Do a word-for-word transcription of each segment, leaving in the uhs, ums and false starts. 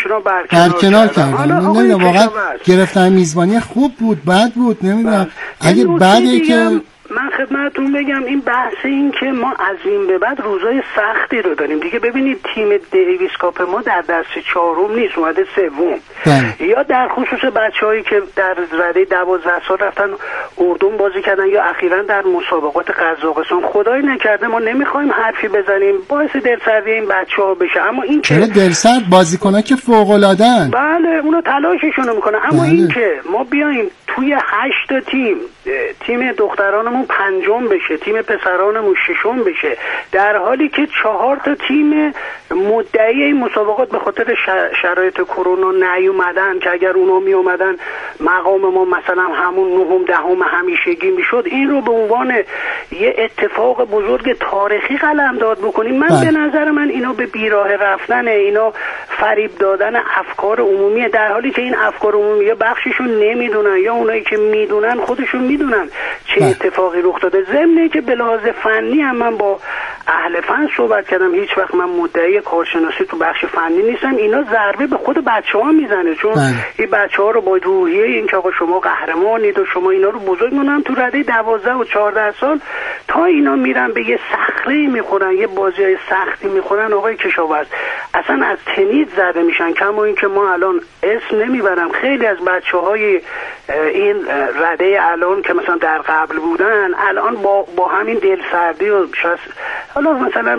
رو برکنار, برکنار کردن. نمیدونم واقعا گرفتن میزبانی خوب بود بد بود نمیدونم. اگه بعده که من خدمتتون بگم این بحث این که ما از این به بعد روزای سختی رو داریم دیگه. ببینید تیم دیویس کاپ ما در دست چهارم نیست، اومده سوم. یا در خصوص بچه‌هایی که در رده دوازده سال رفتن اردن بازی کردن یا اخیراً در مسابقات قزاقستان، خدای نکرده ما نمیخوایم حرفی بزنیم باعث دلسردی این بچه‌ها بشه، اما این که چرا دلسرد؟ بازیکن‌ها که فوق‌العاده‌ان. بله اونو تلاششون میکنن، اما بله. این که ما بیایم توی هشت تا تیم تیم دخترانمون پنجم بشه، تیم پسرانمون ششم بشه، در حالی که چهار تا تیم مدعی این مسابقات به خاطر شرایط کرونا نیومدن که اگر اونا می اومدن مقام ما مثلا همون نهم دهم همیشگی میشد. این رو به عنوان یه اتفاق بزرگ تاریخی قلمداد بکنیم. من به نظر من اینا به بیراه رفتن، اینا فریب دادن افکار عمومیه، در حالی که این افکار عمومی یا بخششون نمیدونن یا اونایی که میدونن خودشون میدونن چه اتفاقی رخ داده. ضمن که به لحاظ فنی هم من با اهل فن صحبت کردم، هیچ وقت من مدعی کارشناسی تو بخش فنی نیستم. اینا ضربه به خود بچه‌ها میزنه، چون این بچه‌ها رو با روحیه این که آقا شما قهرمانید و شما اینا رو بزرگ می‌کنن تو رده دوازده و چهارده سال تا اینا میرن به یه صخره میخورن، یه بازیای سختی میخورن. آقای کشاورز اصلا از تنیس زده میشن. کما این که ما الان اسم نمیبرم، خیلی از بچه‌های این رده الان که مثلا در قبل بودن الان با با همین دلسردی و شاید حالا مثلا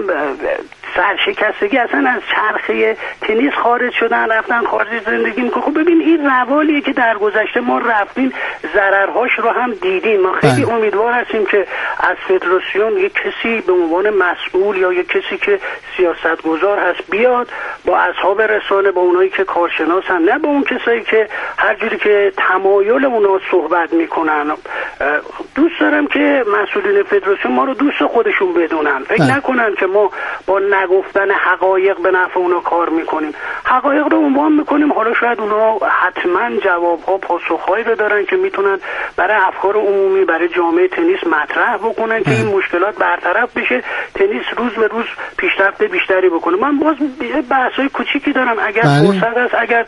سرشکستگی اصلا از چرخه تنیس خارج شدن، رفتن خارج زندگی میکنن. خب ببین این روالیه که در گذشته ما رفتیم، ضررهاش رو هم دیدیم. ما خیلی بله. امیدوار هستیم که از فدراسیون یک کسی به عنوان مسئول یا یک کسی که سیاستگزار هست بیاد با اصحاب رسانه، با اونایی که کارشناسن، نه با اون کسایی که هر جوری که تمایل اونا صحبت میکنن. دوست دارم که مسئولین فدراسیون ما رو دوست خودشون بدونن، فکر بله. نکنن که ما با گفتن حقایق به نفع اونا کار میکنیم. حقایق رو عنوان میکنیم، حالا شاید اونا حتما جوابها پاسخهایی رو دارن که میتونن برای افکار عمومی، برای جامعه تنیس مطرح بکنن که این مشکلات برطرف بشه، تنیس روز به روز پیشرفت بیشتری بکنه. من باز بحثای کوچیکی دارم، اگر فرصت هست، اگر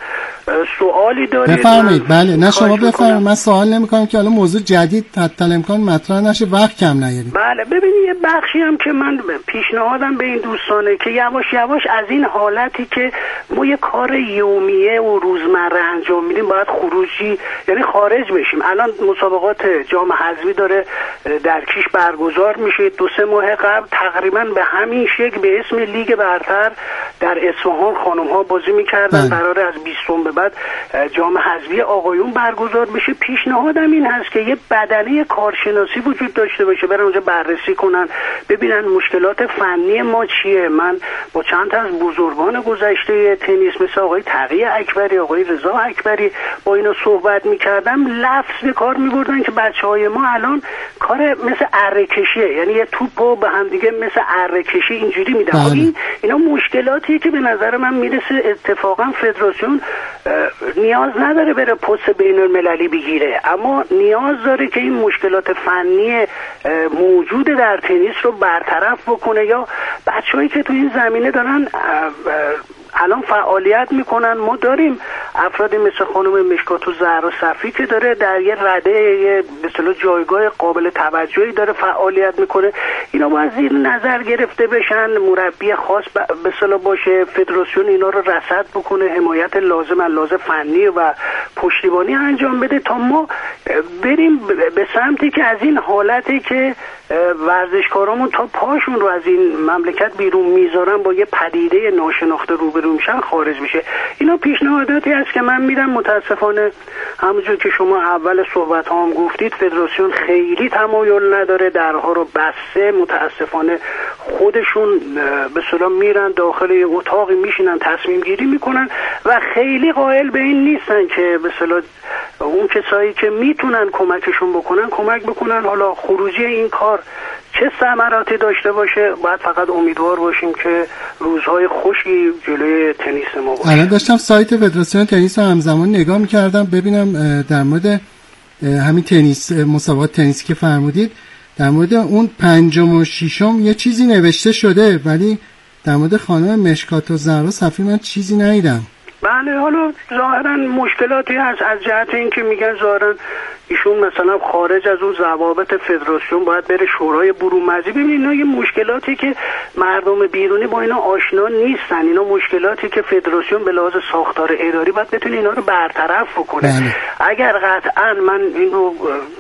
سوالی دارید بفرمایید. بله نه شما بفرمایید، من سوال نمیکنم که حالا موضوع جدید حتی امکان مطرح نشه، وقت کم نیارید. بله ببینید یه بخشی هم که من پیشنهادم به این دوستانه که یواش یواش از این حالتی که ما یه کار یومیه و روزمره انجام میدیم باید خروجی یعنی خارج بشیم. الان مسابقات جام حذفی داره در کیش برگزار میشه. دو سه ماه قبل تقریبا به همین شکل به اسم لیگ برتر در اصفهان خانم ها بازی میکردن، قراره از بیستم به بعد جام حذفی آقایون برگزار بشه. پیشنهادم این هست که یه بدنه کارشناسی وجود داشته باشه، برن اونجا بررسی کنن ببینن مشکلات فنی ما چیه. من با چند تا از بزرگان گذشته تنیس مثل آقای تقی اکبری، آقای رضا اکبری با اینا صحبت میکردم، لفظ به کار میبردن که بچهای ما الان کار مثل اره کشیه، یعنی یه توپو به هم دیگه مثل اره کشی اینجوری میدن. این اینا مشکلاتیه که به نظر من میرسه اتفاقا فدراسیون نیاز نداره بره پست بین المللی بگیره، اما نیاز داره که این مشکلات فنی موجود در تنیس رو برطرف بکنه، یا بچه‌هایی که تو این زمینه دارن الان فعالیت میکنن. ما داریم افرادی مثل خانم مشکات و زهرا صفی که داره در یه رده یه به اصطلاح جایگاه قابل توجهی داره فعالیت میکنه. اینا باید زیر نظر گرفته بشن، مربی خاص به اصطلاح باشه، فدراسیون اینا رو رصد بکنه، حمایت لازم لازم فنی و پشتیبانی انجام بده تا ما بریم به سمتی که از این حالتی که ورزشکارامون تا پاشون رو از این مملکت بیرون میذارن با یه پدیده ناشناخته روبرو میشن خارج میشه. اینا پیشنهاداتی است که من میدم. متاسفانه همونجور که شما اول صحبت ها هم گفتید فدراسیون خیلی تمایل نداره، درها رو بسته. متاسفانه خودشون به اصطلاح میرن داخل یه اتاقی میشینن تصمیم گیری میکنن و خیلی قائل به این نیستن که به اصطلاح اون کسایی که میتونن کمکشون بکنن کمک بکنن. حالا خروجی این کار چه ثمراتی داشته باشه باید فقط امیدوار باشیم که روزهای خوشی جلوی تنیس ما باشه. الان داشتم سایت فدراسیون تنیس رو همزمان نگاه میکردم ببینم در مورد همین تنیس مسابقات تنیسی که فرمودید در مورد اون پنجم و ششم یه چیزی نوشته شده، ولی در مورد خانم مشکات و زهرا صفی من چیزی ندیدم. بله، حالا ظاهرا مشکلاتی هست از جهت اینکه میگن ظاهرا ایشون مثلا خارج از اون ضوابط فدراسیون باید بره شورای برون‌مرزی. ببینید اینا یه مشکلاتی که مردم بیرونی با اینا آشنا نیستن، اینا مشکلاتی که فدراسیون به لحاظ ساختار اداری باید بتونه اینا رو برطرف بکنه. بله. اگر قطعا من این رو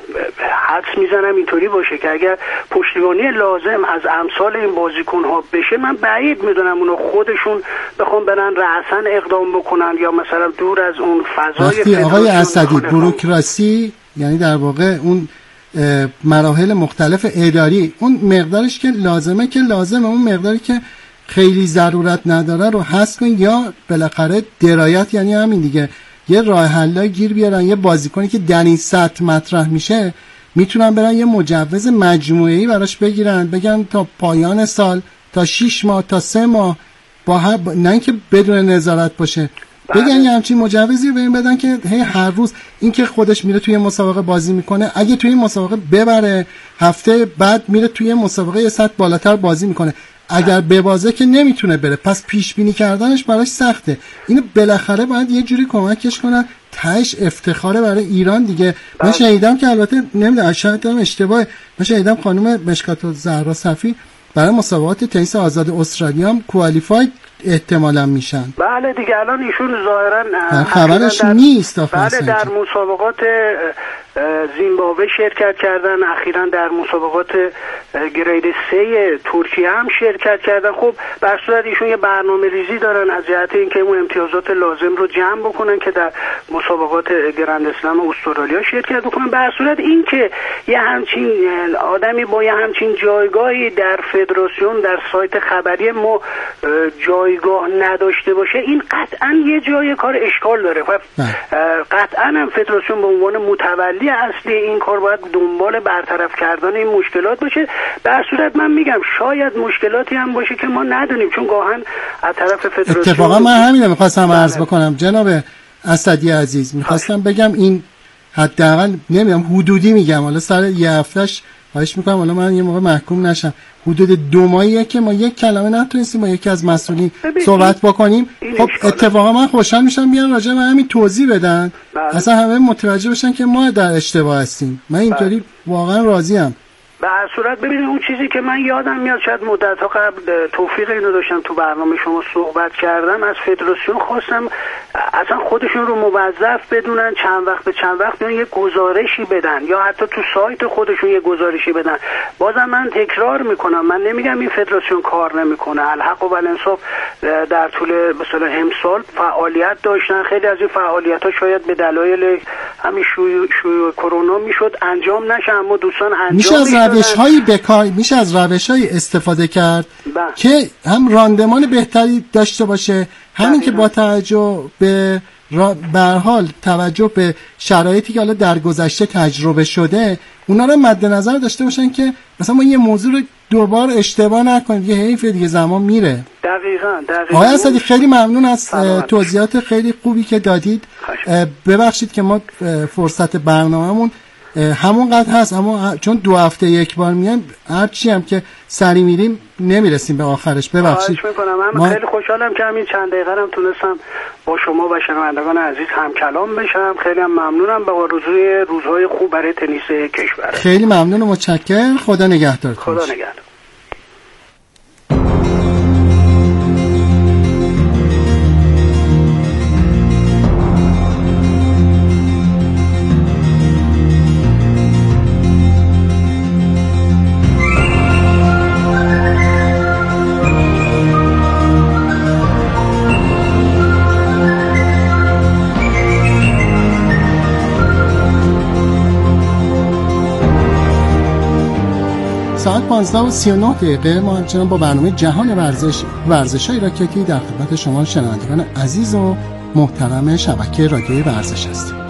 حدس میزنم اینطوری باشه که اگر پشتیبانی لازم از امثال این بازیکن‌ها بشه، من بعید میدونم اونا خودشون بخوام برن رأساً اقدام بکنن یا مثلا دور از اون فضای فدراسیون. آقای اسدی، بوروکراسی یعنی در واقع اون مراحل مختلف اداری، اون مقدارش که لازمه که لازمه، اون مقداری که خیلی ضرورت نداره رو حذف کن، یا بالاخره درایت، یعنی همین دیگه یه راه حلای گیر بیارن. یه بازیکنی که در این سطح مطرح میشه میتونن برن یه مجوز مجموعه‌ای براش بگیرن، بگن تا پایان سال، تا شش ماه، تا سه ماه، با هر... نه اینکه بدون نظارت باشه، بگن یه همچین مجوزی رو ببین بدن که هی هر روز این که خودش میره توی مسابقه بازی میکنه، اگه توی مسابقه ببره هفته بعد میره توی مسابقه یه سطح بالاتر بازی میکنه، اگر ببازه که نمیتونه بره، پس پیش بینی کردنش براش سخته. اینو بالاخره باید یه جوری کمکش کنن، تهش افتخاره برای ایران دیگه. من شنیدم که البته نمیدونم شاید هم اشتباهه، من شنیدم خانم مشکات زهرا صفی برای مسابقات تنیس آزاد استرالیا هم کوالیفاید احتمالاً میشن. بله دیگه الان ایشون ظاهرا خبرش نیست. بله در مسابقات زیمبابوه شرکت کردن، اخیراً در مسابقات گرید سه ترکیه هم شرکت کردن. خب بر صورت ایشون یه برنامه ریزی دارن از جهت اینکه اون امتیازات لازم رو جمع بکنن که در مسابقات گرند اسلم استرالیا شرکت بکنن. بر صورت اینکه یه همچین آدمی با یه همچین جایگاهی در فدراسیون در سایت خبری ما جایگاه نداشته باشه، این قطعاً یه جای کار اشکال داره و قطعاً هم فدراسیون به عنوان متولی اصلی این کار باید دنبال برطرف کردن این مشکلات باشه. در صورت من میگم شاید مشکلاتی هم باشه که ما ندونیم، چون گاهن از طرف فدراسیون. اتفاقا من همین رو میخواستم عرض بکنم جناب اسدی عزیز، میخواستم بگم این حداقل نمیدونم حدودی میگم، حالا سر یه هفتهش خواهش میکنم حالا من یه موقع محکوم نشم، حدود دو ماهیه که ما یک کلمه نتونستیم با یکی از مسئولین صحبت بکنیم. خب اتفاقا من خوشحال میشم بیان راجع به همین توضیح بدن، بله. اصلا همه متوجه بشن که ما در اشتباه هستیم. من اینطوری بله. واقعا راضیم. به هر صورت ببینید اون چیزی که من یادم میاد شاید مدت‌ها قبل توفیق اینو داشتم تو برنامه شما صحبت کردم، از فدراسیون خواستم اصلا خودشون رو موظف بدونن چند وقت به چند وقت بیان یه گزارشی بدن یا حتی تو سایت خودشون یه گزارشی بدن. بازم من تکرار میکنم، من نمیگم این فدراسیون کار نمیکنه، الحق و الانصاف در طول مثلا امسال فعالیت داشتن، خیلی از این فعالیت‌ها شاید به دلایل همین شیوع شیوع کرونا میشد انجام نشه، اما دوستان انجام میشه. روش‌هایی بکار میشه از روش‌های استفاده کرد با. که هم راندمان بهتری داشته باشه، همین که با توجه به به هر حال توجه به شرایطی که حالا در گذشته تجربه شده اونا رو مد نظر داشته باشن که مثلا ما یه موضوع رو دوبار اشتباه نکنیم، یه حیف دیگه زمان میره. دقیقاً دقیقاً. آقای اسدی خیلی ممنون از توضیحات خیلی خوبی که دادید. ببخشید که ما فرصت برنامه‌مون همونقدر هست، اما چون دو هفته یک بار میایم هرچی هم که سری میریم نمیرسیم به آخرش. ببخشید. خواهش میکنم. من ما... خیلی خوشحالم که همین چند دقیقه هم تونستم با شما و شنوندگان عزیز هم کلام بشم. خیلی هم ممنونم با روزهای روزهای خوب برای تنیس کشور. خیلی ممنون و متشکرم. خدا نگهدارتون. خدا نگهدار. ساعت پانزده و سی و نه دقیقه ما همچنان با برنامه جهان ورزش ورزش‌های راکتی در خدمت شما شنوندگان عزیز و محترم شبکه رادیوی ورزش هستیم.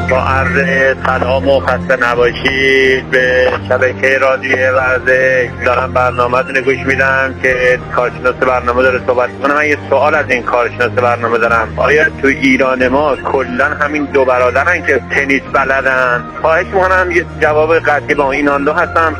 با عرض سلام و خسته نباشید به شبکه رادیوی ورزش. دارم برنامه‌تون رو گوش میدم که کارشناس برنامه داره صحبت کنه. من یه سوال از این کارشناس برنامه دارم. آیا تو ایران ما کلا همین دو برادرن که تنیس بلدن؟ خواهش می‌کنم یه جواب قطعی با اینان دو هستم.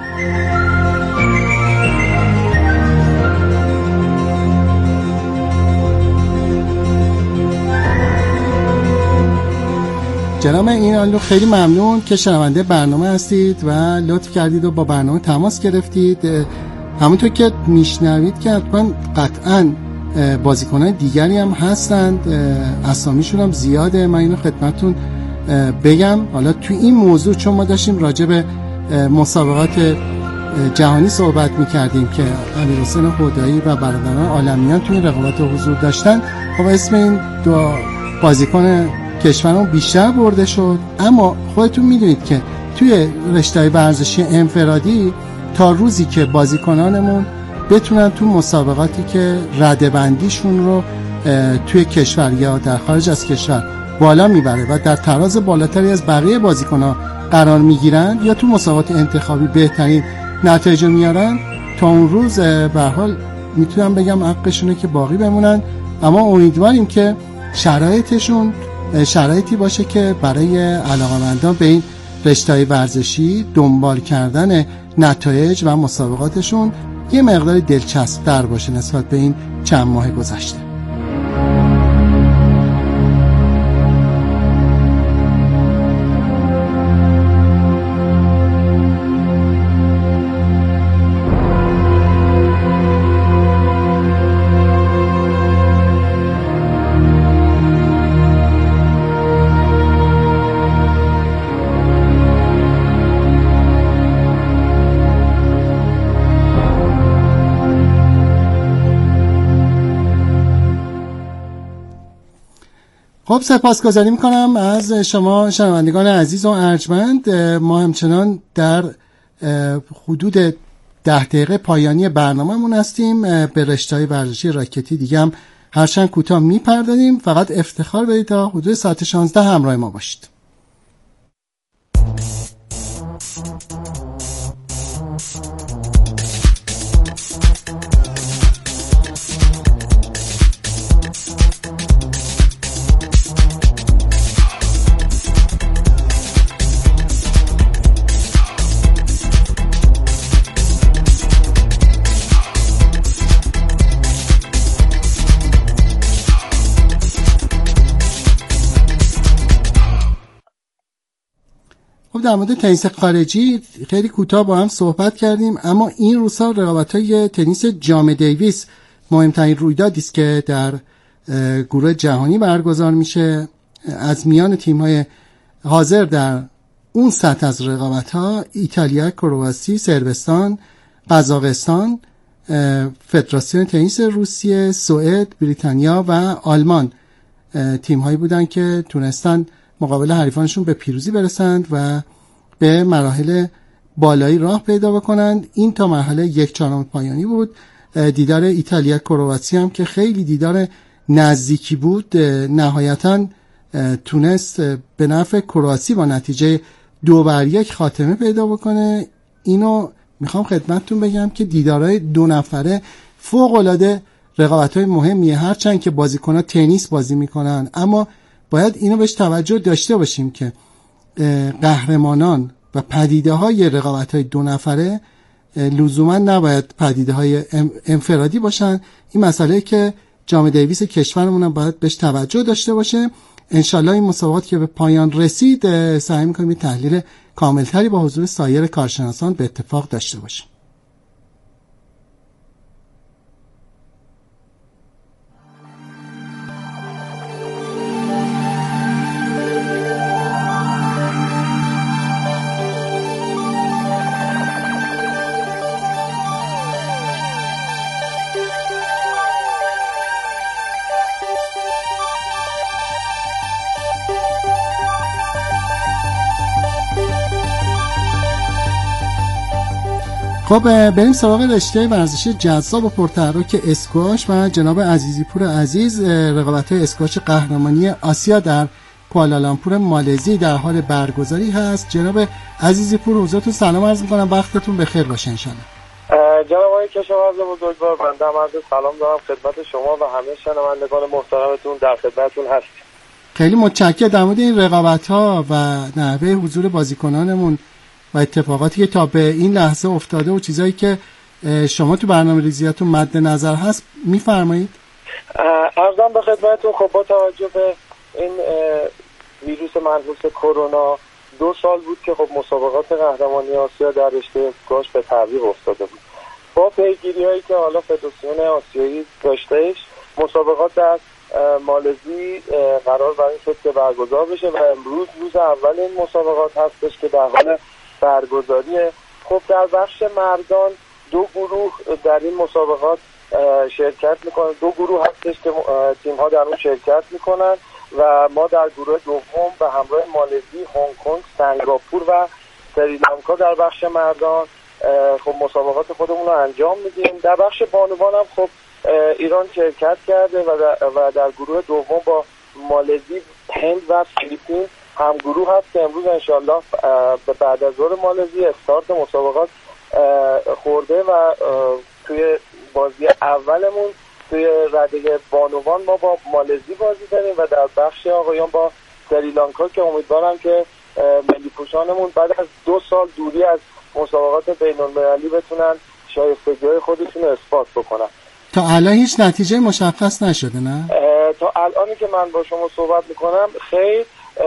جناب اینالو خیلی ممنون که شنونده برنامه هستید و لطف کردید و با برنامه تماس گرفتید. همونطور که میشنوید که حتما قطعا بازیکنان دیگری هم هستند، اسامیشون هم زیاده. من اینو خدمتتون بگم. حالا تو این موضوع چون ما داشتیم راجع به مسابقات جهانی صحبت میکردیم که امیرحسین هدایی و برادران عالمیان تو این رقابت حضور داشتن، خب اسم این دو بازیکن کشورمون بیشتر برده شد. اما خودتون میدونید که توی رشته ورزشی انفرادی تا روزی که بازیکنانمون بتونن تو مسابقاتی که رده‌بندیشون رو توی کشور یا در خارج از کشور بالا میبره و در تراز بالاتری از بقیه بازیکن‌ها قرار میگیرن یا تو مسابقات انتخابی بهترین نتایج میارن، تا اون روز به هر حال میتونم بگم حقشونه که باقی بمونن. اما امیدواریم که شرایطشون شرایطی باشه که برای علاقه‌مندان به این رشته‌های ورزشی دنبال کردن نتایج و مسابقاتشون یه مقدار دلچسب‌تر باشه نسبت به این چند ماه گذشته. خب سپاسگزاری میکنم از شما شنوندگان عزیز و ارجمند. ما همچنان در حدود ده دقیقه پایانی برنامه‌مون هستیم. به رشته‌های ورزشی راکتی دیگه هم هرچند کوتاه میپردازیم. فقط افتخار بدید تا حدود ساعت شانزده همراه ما باشید. در مورد تنیس خارجی خیلی کوتاه با هم صحبت کردیم، اما این روزها رقابت‌های تنیس جام دیویس مهمترین رویدادی است که در گروه جهانی برگزار میشه. از میان تیم‌های حاضر در اون سطح از رقابت‌ها ایتالیا، کرواسی، صربستان، قزاقستان، فدراسیون تنیس روسیه، سوئد، بریتانیا و آلمان تیم‌هایی بودن که تونستن مقابل حریفانشون به پیروزی برسند و به مراحل بالایی راه پیدا بکنند. این تا مرحله یک چهارم پایانی بود. دیدار ایتالیا کرواسی هم که خیلی دیدار نزدیکی بود، نهایتاً تونست به نفع کرواسی با نتیجه دو بر یک خاتمه پیدا بکنه. اینو میخوام خدمتتون بگم که دیدارهای دو نفره فوق‌العاده رقابت‌های مهمیه، هرچند که بازیکن‌ها تنیس بازی میکنن، اما باید اینو بهش توجه داشته باشیم که قهرمانان و پدیده های رقابت های دو نفره لزوما نباید پدیده های انفرادی باشن. این مسئله که جام دیویس کشورمون هم باید بهش توجه داشته باشه. انشالله این مسابقات که به پایان رسید سعی میکنیم تحلیل کاملتری با حضور سایر کارشناسان به اتفاق داشته باشیم. خب بریم سراغ رشته ورزشی جذاب و پرتحرک اسکواش و جناب عزیزی پور عزیز. رقابت‌های اسکواش قهرمانی آسیا در کوالالامپور مالزی در حال برگزاری هست. جناب عزیزی پور حضورتون سلام عرض می‌کنم، وقتتون بخیر باشه انشالله. جناب آقای کشاورز بزرگوار، بنده هم عرض سلام دارم خدمت شما و همه شنوندگان محترمتون، در خدمتتون هستیم. خیلی متشکرم در مورد این رقابت‌ها و نحوه حضور بازیکنانمون و اتفاقاتی که تا به این لحظه افتاده و چیزایی که شما تو برنامه ریزیاتون مد نظر هست میفرمایید. عرضم به خدمتتون، خب با توجه به این ویروس منحوس کرونا دو سال بود که خب مسابقات قهرمانی آسیا در رشته اسکواش به تعویق افتاده بود. با پیگیری‌هایی که حالا فدراسیون آسیایی داشتهش، مسابقات در مالزی قرار بر این شد که برگزار بشه و امروز روز اول این مسابقات هستش که در حال برگزاریه. خب در بخش مردان دو گروه در این مسابقات شرکت میکنن، دو گروه هستش که تیم‌ها در اون شرکت میکنن و ما در گروه دوم به همراه مالزی، هنگ کنگ، سنگاپور و سریلانکا در بخش مردان خب مسابقات خودمون رو انجام میدیم. در بخش بانوان هم خب ایران شرکت کرده و در, و در گروه دوم با مالزی، هند و فیلیپین هم گروه هست که امروز انشالله بعد از ظهر مالزی استارت مسابقات خورده و توی بازی اولمون توی رده بانوان ما با مالزی بازی داریم و در بخش آقایان با سریلانکا که امیدوارم که ملی پوشانمون بعد از دو سال دوری از مسابقات بین‌المللی بتونن شایستگی‌های خودشون رو اثبات بکنن. تا الان هیچ نتیجه مشخص نشده نه؟ تا الانی که من با شما صحبت میکنم خیر،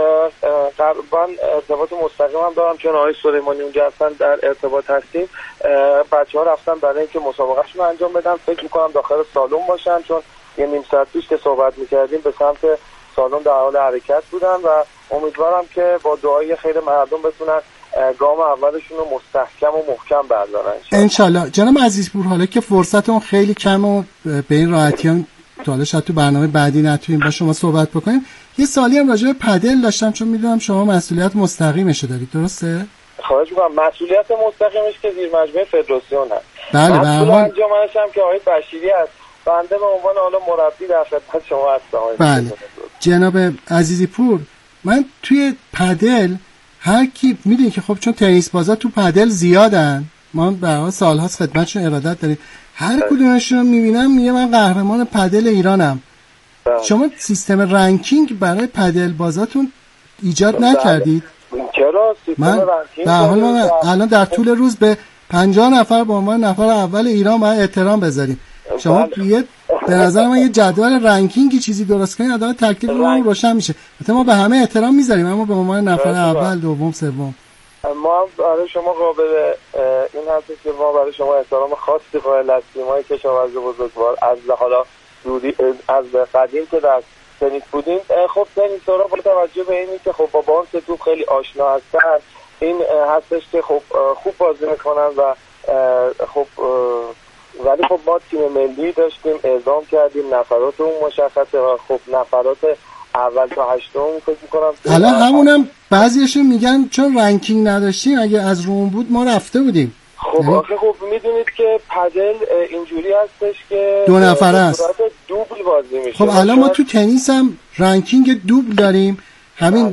قربان ارتباط مستقیم هم دارم چون آقای سلیمانی اونجا هستن، در ارتباط هستیم. بچه ها رفتن برای اینکه مسابقهشون انجام بدن، فکر میکنم داخل سالن باشن چون یه نیم ساعت پیش که صحبت میکردیم به سمت سالن در حال حرکت بودن و امیدوارم که با دعای خیر مردم بتونن گام اولشون رو مستحکم و محکم بردارن انشالله. جناب عزیزپور، حالا که فرصتون خیلی کم و به این راحتی هم تا شاید تو برنامه بعدی نتونیم با شما صحبت بکنیم، یه سوالی هم راجع به پدل داشتم چون میدونم شما مسئولیت مستقیمش دارید، درسته؟ خواهش می‌کنم. مسئولیت مستقیمش که زیر مجموعه فدراسیون هست. بله، به هر حال انجامش هم که آقای بشیری هست. بنده به عنوان حالا مربی در خدمت شما هستم. بله. جناب عزیزپور، من توی پدل هر کی میدونی که خب چون تنیس بازا تو پدل زیادن، ما برای سال‌هاست خدمتشون ارادت داریم، هر کدومشون رو میبینم میگه من قهرمان پدل ایرانم. بله. شما سیستم رنکینگ برای پدل بازاتون ایجاد بله. نکردید؟ چرا سیستم من رنکینگ در حال من الان در طول روز به پنجاه نفر به عنوان نفر اول ایران باید احترام بذاریم. شما یه به نظر من یه جدول رنکینگی چیزی درست کنید، آدم تکلیف رو روشن میشه. البته ما به همه احترام میذاریم اما به عنوان نفر اول، دوم، سوم ما برای شما قابل این هستش که ما برای شما احترام خاصی قائل هستیم. ما کشاورز بزرگوار از حالا دوری از قدیم که در تنیس بودیم، خب تنیس‌ها با توجه به اینی که خب با بانس توپ خیلی آشنا هستن، این هستش که خب خوب بازی میکنن و خب ولی خب ما تیم ملی داشتیم، اعزام کردیم، نفرات اون مشخصه و خب نفرات اول تا هشتم فکر می‌کنم الان همونم بعضیشون میگن چون رنکینگ نداشتیم اگه از روم بود ما رفته بودیم. خب آخه خب میدونید که پدل اینجوری هستش که دو نفره است، دوبل بازی میشه. خب الان ما تو تنیس هم رنکینگ دوبل داریم، همین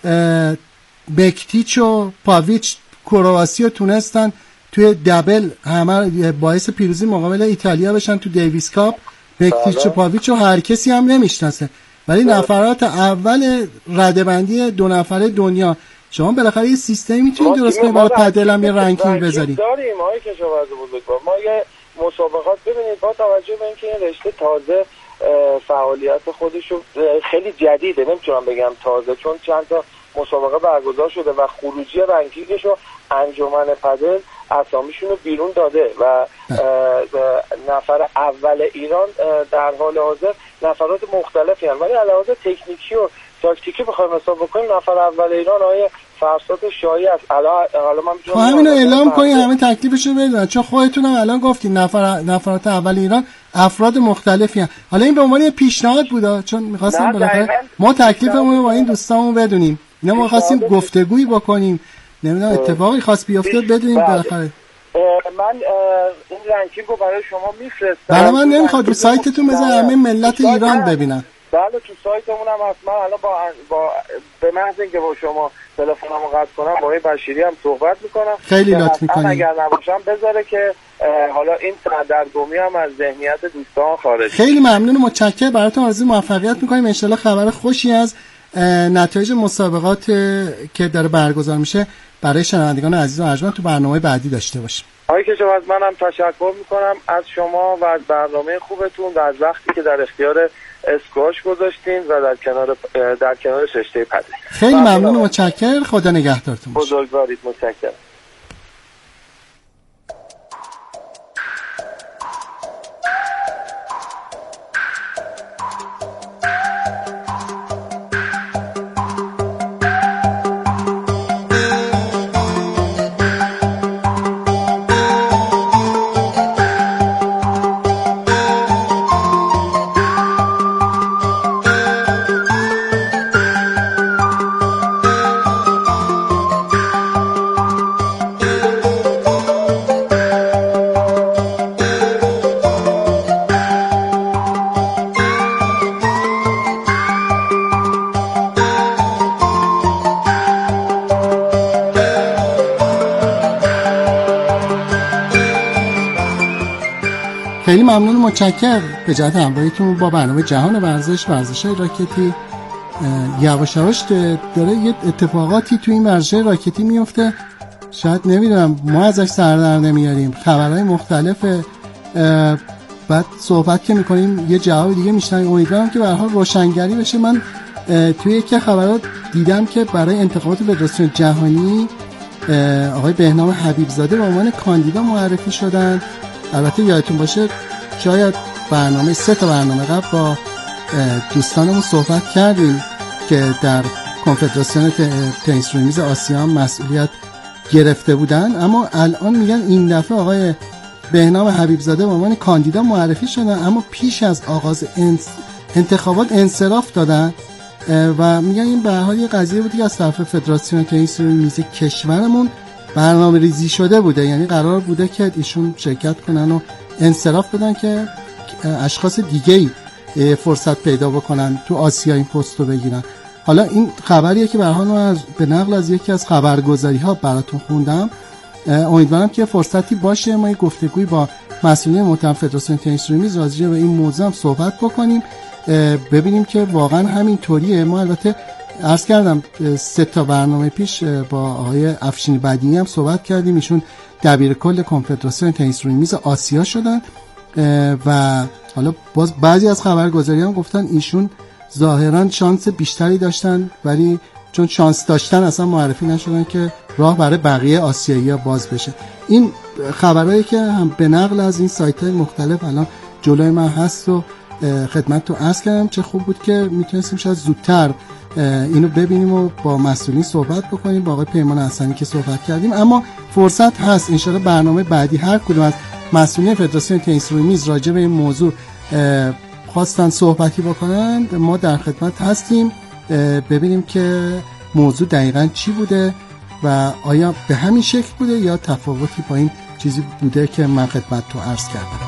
بکتیچ و پاویچ کرواسی رو تونستن توی دبل همه باعث پیروزی مقابل ایتالیا بشن تو دیویس کاپ. بکتیچ و پاویچ رو هر کسی هم نمیشناسه ولی نفرات اول رده‌بندی دو نفره دنیا. شما بالاخره یه سیستمی میتونید درست کنید برای پدل هم یه رنکینگ بذارید. داریم آقای کشاورز بزرگوار، ما یه مسابقات ببینید با توجه به اینکه این رشته تازه فعالیت خودش رو خیلی جدیده، نمیتونم بگم تازه چون چند تا مسابقه برگزار شده و خروجی رنکینگش رو انجمن پدل اسامیشون رو بیرون داده و نفر اول ایران در حال حاضر نفرات مختلفی هستند ولی علاوه تکنیکی و تاکتیکی بخوایم حساب بکنیم نفر اول ایران آیه فرسات شایی است. حالا من میتونم همین رو اعلام کنید همه تکلیفش رو بدونن چون خودتون هم الان گفتین نفر نفرات اول ایران افراد مختلفی هستند. حالا این به عنوان پیشنهاد بوده چون می‌خواستیم بالاخره ما تکلیفمون رو با این دوستامون بدونیم. اینا ما خواستیم گفتگویی بکنیم، نمیدونم اتفاقی خاص بیفته بدونیم بالاخره. من این رنکینگ رو برای شما میفرستم. برای من نمیخواد رو سایتتون بذار همه ملت ایران ببینن. بله تو سایتمون هم هست. من الان با با به محض اینکه با شما تلفنمو قطع کنم با این بشیری هم صحبت میکنم. خیلی لطف میکنی. اگر نباشم بذاره که حالا این سردرگمی هم از ذهنیت دوستان خارج. خیلی ممنون و متشکرم. براتون آرزوی موفقیت میکنیم. ان شاءالله خبر خوشی از نتایج مسابقات که داره برگزار میشه برای شنوندگان عزیز و ارجمند تو برنامه بعدی داشته باشیم. آقای کشاورز منم تشکر میکنم از شما و از برنامه خوبتون و از وقتی که در اختیار اسکواش گذاشتین و در کنار در کنار رشته پدل. خیلی ممنون و متشکرم. خدا نگهدارتون باشه. بزرگوارید. متشکرم. خیلی ممنون و متشکرم به جهت همراهیتون با برنامه جهان ورزش. ورزش‌های راکتی یواش یواش داره یه اتفاقاتی تو این ورزش راکتی میفته، شاید نمیدونم ما ازش سر در نمیاریم. خبرهای مختلفه، بعد صحبت که میکنیم یه جواب دیگه میشنیم. امیدوارم که به هر حال روشنگری بشه. من توی یک خبرات دیدم که برای انتخابات فدراسیون جهانی آقای بهنام حبیبزاده به عنوان کاندیدا معرفی شدن. البته یادتون باشه شاید برنامه سه تا برنامه قبل با دوستانمون صحبت کردیم که در کنفدراسیون تنیس روی میز آسیا هم مسئولیت گرفته بودن، اما الان میگن این دفعه آقای بهنام حبیبزاده به عنوان کاندیدا معرفی شدن، اما پیش از آغاز انتخابات انصراف دادن و میگن این به هر حال یه قضیه بودی که از طرف فدراسیون تنیس روی میز کشورمون برنامه ریزی شده بوده، یعنی قرار بوده که ایشون شرکت کنن و انصراف بدن که اشخاص دیگه‌ای فرصت پیدا بکنن تو آسیا این پست رو بگیرن. حالا این خبریه که به هر حال من به نقل از یکی از خبرگزاری‌ها براتون خوندم. امیدوارم که فرصتی باشه ما یه گفتگوی با مسئولین محترم فدراسیون تنیس روی میز راجع به این موضوع هم صحبت بکنیم، ببینیم که واقعا همین طوریه. ما البته عرض کردم سه تا برنامه پیش با آقای افشین بدیعی هم صحبت کردیم، ایشون دبیر کل کنفدراسیون تنیس روی میز آسیا شدن و حالا باز بعضی از خبرگزاری هم گفتن ایشون ظاهرا شانس بیشتری داشتن، ولی چون شانس داشتن اصلا معرفی نشدن که راه برای بقیه آسیایی‌ها باز بشه. این خبرایی که هم به نقل از این سایت‌های مختلف الان جلوی من هست و خدمت تو عرض کردم. چه خوب بود که میتونستیم شاید زودتر اینو ببینیم و با مسئولین صحبت بکنیم، با آقای پیمان حسنی که صحبت کردیم، اما فرصت هست. انشاءالله برنامه بعدی هر کدوم از مسئولین فدراسیون تنیس روی میز راجع به این موضوع خواستن صحبتی بکنن ما در خدمت هستیم، ببینیم که موضوع دقیقاً چی بوده و آیا به همین شکل بوده یا تفاوتی با این چیزی بوده که من خدمت تو عرض کردم.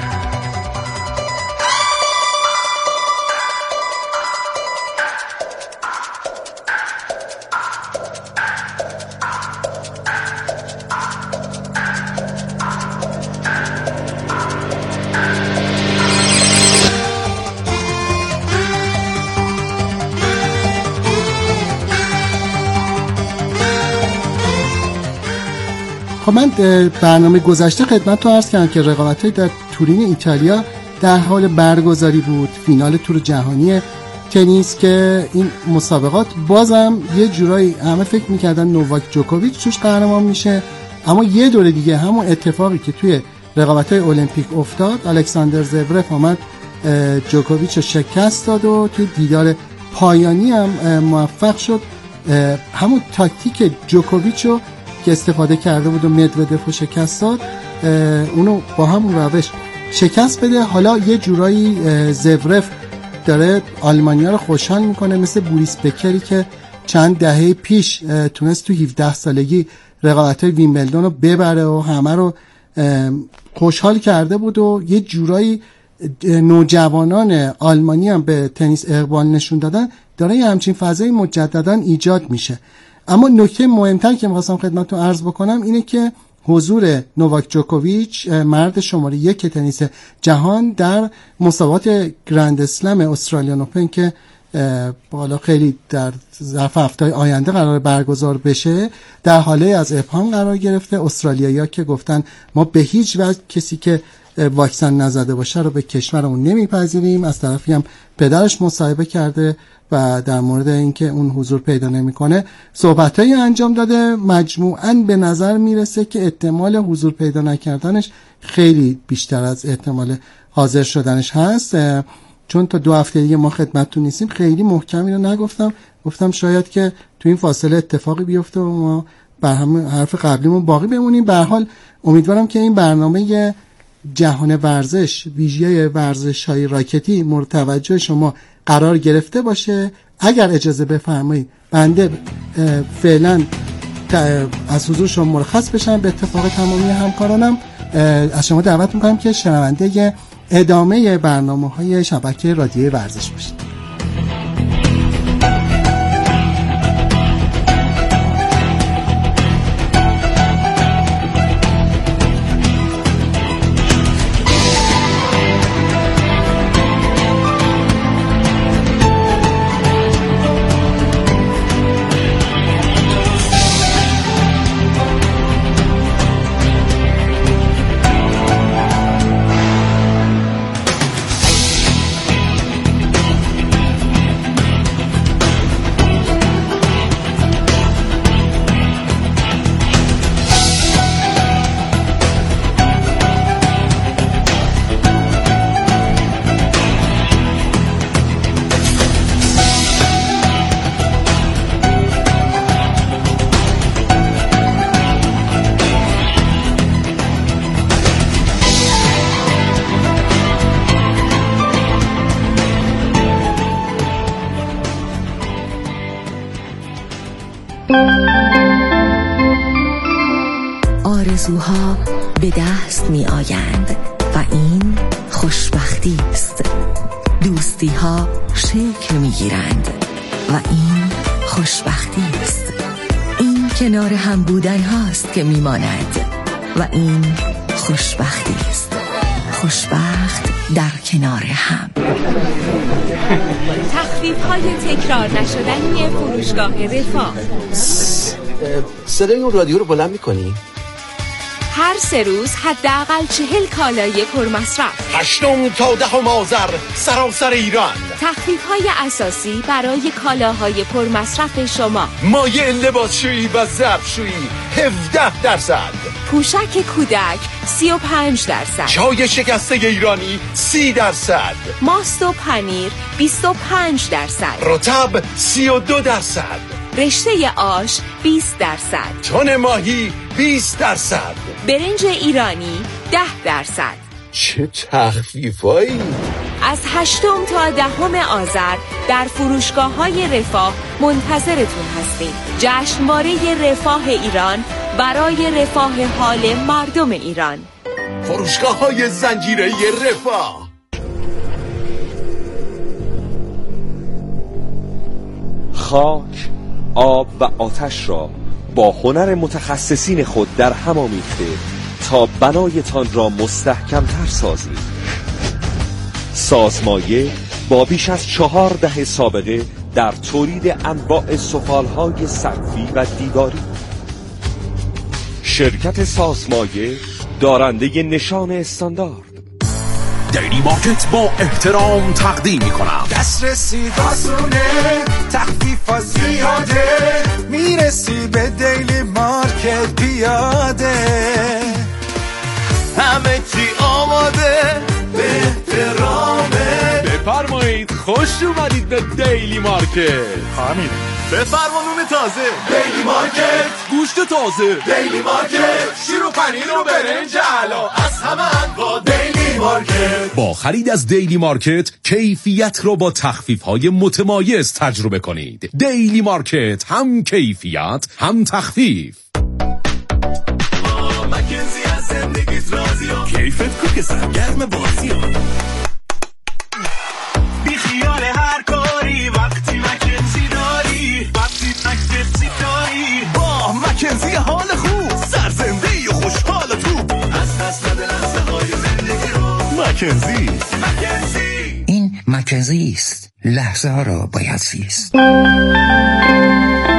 من برنامه گذشته خدمت رو عرض کردم که رقابت‌های در تورین ایتالیا در حال برگزاری بود، فینال تور جهانی تنیس که این مسابقات بازم یه جورایی همه فکر می‌کردن نوواک جوکوویچ توش قهرمان میشه، اما یه دوره دیگه همون اتفاقی که توی رقابت‌های المپیک افتاد، الکساندر زورف اومد جوکوویچ رو شکست داد و توی دیدار پایانی هم موفق شد همون تاکتیک جوکوویچ رو که استفاده کرده بود و مدودف رو شکست داد اونو با همون روش شکست بده. حالا یه جورایی زورف داره آلمانیا رو خوشحال میکنه، مثل بوریس بکری که چند دهه پیش تونست تو هفده سالگی رقابت‌های ویمبلدون رو ببره و همه رو خوشحال کرده بود و یه جورایی نوجوانان آلمانی هم به تنیس اقبال نشون دادن، داره یه همچین فضای مجددا ایجاد میشه. اما نکته مهمتر که می‌خواستم خدمتتون عرض بکنم اینه که حضور نوواک جوکوویچ مرد شماره یک تنیس جهان در مسابقات گرند اسلم استرالیان اوپن که بالا خیلی در ظرف هفته‌های آینده قرار برگزار بشه در حاله از ابهام قرار گرفته. استرالیایی‌ها که گفتن ما به هیچ وجه کسی که واکسن نزده باشه رو به کشورمون نمیپذیریم. از طرفی هم پدرش مصاحبه کرده و در مورد اینکه اون حضور پیدا نمیکنه صحبتایی انجام داده. مجموعاً به نظر میرسه که احتمال حضور پیدا نکردنش خیلی بیشتر از احتمال حاضر شدنش هست. چون تا دو هفته دیگه ما خدمتتون نیستیم خیلی محکم اینو نگفتم، گفتم شاید که تو این فاصله اتفاقی بیفته و ما بر هم حرف قبلیمون باقی بمونیم. به هر حال امیدوارم که این برنامه جهان ورزش ویژه ورزش‌های راکتی مورد توجه شما قرار گرفته باشه. اگر اجازه بفرمایید بنده فعلا از حضور شما مرخص بشم. به اتفاق تمامی همکارانم از شما دعوت میکنم که شنونده ادامه برنامه‌های شبکه رادیوی ورزش باشید. آرزوها به دست می آیند و این خوشبختی است. دوستی ها شکل می گیرند و این خوشبختی است. این کنار هم بودن هاست که می ماند و این خوشبختی است. خوشبخت در کنار هم. تخفیف های تکرار نشدنی فروشگاه رفاه. صدای اون رادیو رو بلند می‌کنی؟ هر سه روز حداقل چهل کالای پرمصرف. هشتم تا دهم آذر سراسر ایران. تخفیف‌های اساسی برای کالاهای پرمصرف شما. مایع لباسشویی و ظرفشویی هفده درصد. پوشک کودک سی و پنج درصد. چای شکسته ایرانی سی درصد. ماست و پنیر بیست و پنج درصد. رطب سی و دو درصد. رشته آش بیست درصد. تن ماهی بیست درصد. برنج ایرانی ده درصد. چه تخفیفایی! از هشتم تا دهم آذر در فروشگاه‌های رفاه منتظرتون هستیم. جشنواره رفاه ایران برای رفاه حال مردم ایران. فروشگاه‌های زنجیره‌ای رفاه. خاک، آب و آتش را با هنر متخصصین خود در هم آمیخته تا بنایتان را مستحکم‌تر سازید. سازمایه با بیش از چهار دهه سابقه در تولید انواع سفالهای سقفی و دیواری. شرکت سازمایه دارنده نشان استاندارد. دیلی مارکت با احترام تقدیم می‌کنم. دسترسی آسونه، تخفیف زیاده، میرسی به دیلی مارکت پیاده. همه چی آماده به احترامه. بفرمایید خوش اومدید به دیلی مارکت. همین. بفرما نون تازه. دیلی مارکت. گوشت تازه. دیلی مارکت. شیر و پنیر و برنج علا. از همه انواع دیلی مارکت. با خرید از دیلی مارکت کیفیت رو با تخفیف‌های متمایز تجربه کنید. دیلی مارکت، هم کیفیت هم تخفیف. کیفت کو که سرگرم بازی ها. مکنزی. این مکنزی است. لحظه ها را باید زیست.